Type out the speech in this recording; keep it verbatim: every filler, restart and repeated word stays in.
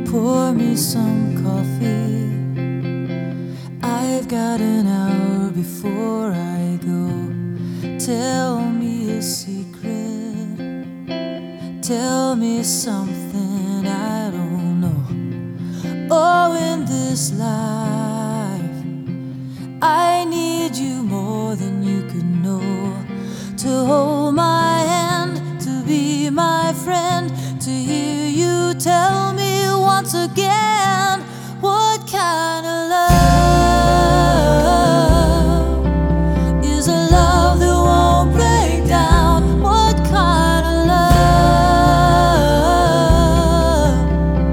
pour me some coffee. I've got an hour before I go. Tell me a secret. Tell me something I don't know. Oh, in this life I need you more than you could know. To hold my hand, to be my friend, to hear you tell me once again